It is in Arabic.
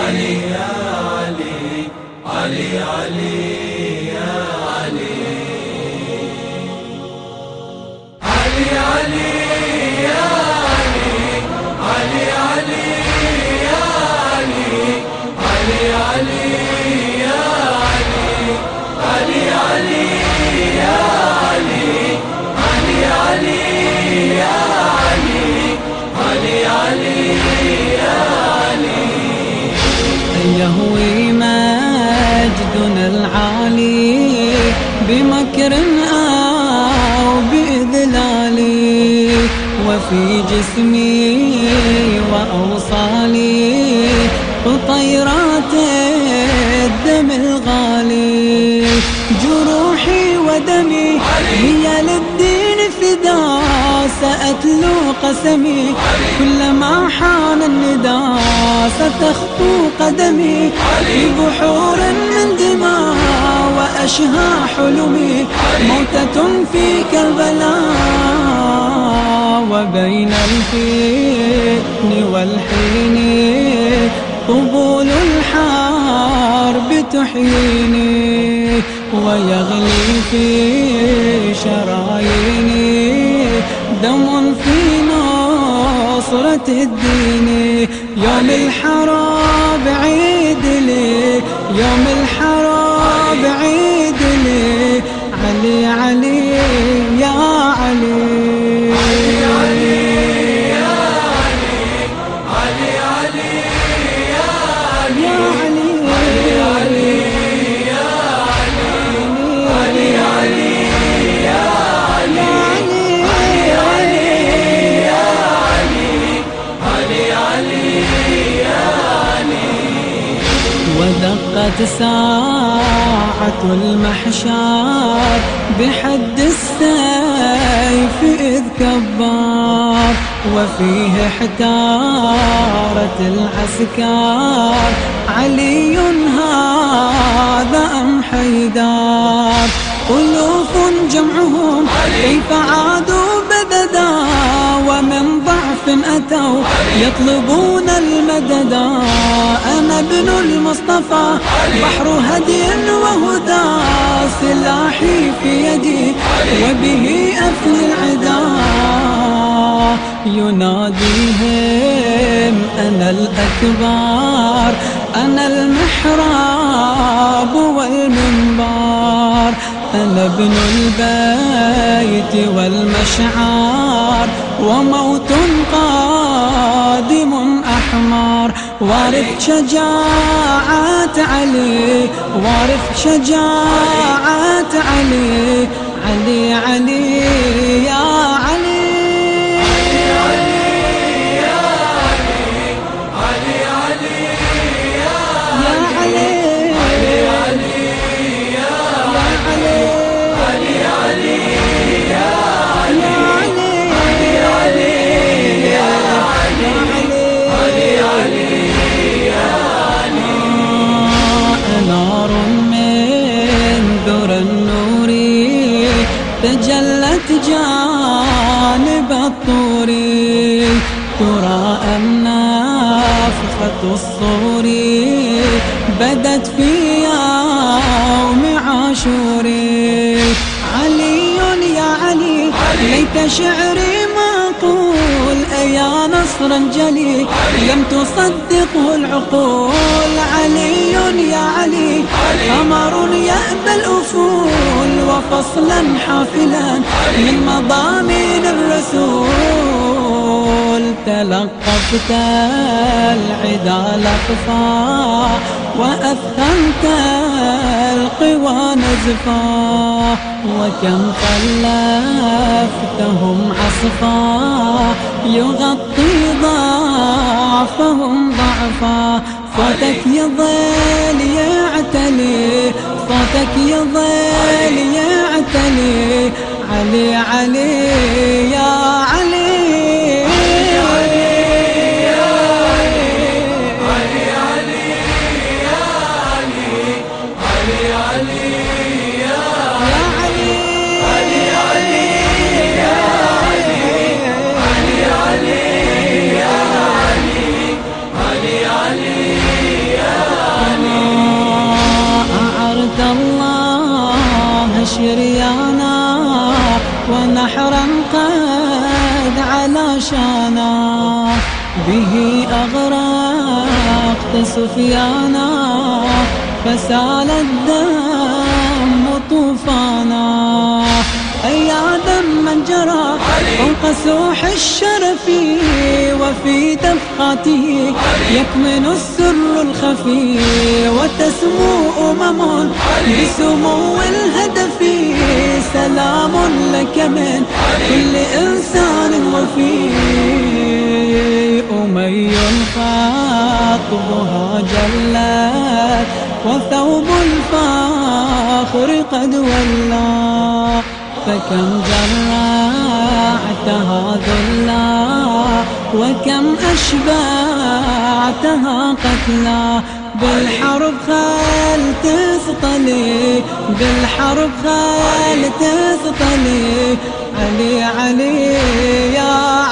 علي يا علي، علي علي يا علي، علي علي يا علي، علي علي يا علي، علي علي يا علي، علي علي يا علي، علي علي يا علي، علي علي يا علي. يهوي مجدنا العالي بمكر أو بإذلال، وفي جسمي وأوصالي قطيرات الدم الغالي، جروحي ودمي هي للدين فدا، سأتلو قسمي كلما حان النداء، ستخطو قدمي في بحور من دماء، وأشهى حلمي موتة في كربلاء، وبين الفتن والحين قبول الحرب تحييني، ويغلي في شراييني دم في نصرة الدين. يوم الحرب عيد لي، يوم الحرب عيد لي، علي علي يا علي، علي علي يا علي، علي علي يا علي، يا علي، علي يا علي، علي علي يا علي، علي يا علي، علي علي يا علي. ودقت ساعة المحشر بحد السيف إذ كبر، وفيه احتارت العسكر علي هذا أم حيدر، ألوف جمعهم كيف عادوا بددا، ومن ضعف أتوا يطلبون المددا، أنا ابن المصطفى بحر هدي وهدى، سلاحي في يدي وبه أفني العدا، يناديهم أنا الأكبر، أنا المحراب والمنبر، أنا ابن البيت والمشعار، وموت قادم أحمر، وارث شجاعة علي، وارث شجاعة علي، علي علي يا علي، تجلت جانب الطور، ترى النفخة الصور بدت في يوم عاشور، علي يا علي ليت شعري معقول، أيا نصرا جلي لم تصدقه العقول، علي يا علي قمر يأبى الأفول، وفصلا حافلا من مضامين الرسول، تلقفت العدا لقفا، وأثخنت القوى نزفا، وكم خلفتهم عصفا، يغطي ضعفهم ضعفا، صوتك يظل يعتلي، صوتك يظل يعتلي، علي علي يا علي، علي علي نحرا قد على شانا، به أغرقت سفيانا، فسال الدم طوفانا. أيا دما جرى فوق سوح الشرف، وفي دفقاته يكمن السر الخفي، وتسمو بسمو الهدف. سلام لك من كل إنسان وفي، أمي خاطبها جلت، وثوب الفاخر قد ولى. فكم جرعتها ذلا، وكم أشبعتها قتلا. بالحرب خل تسطلي، بالحرب خل تسطلي. علي علي يا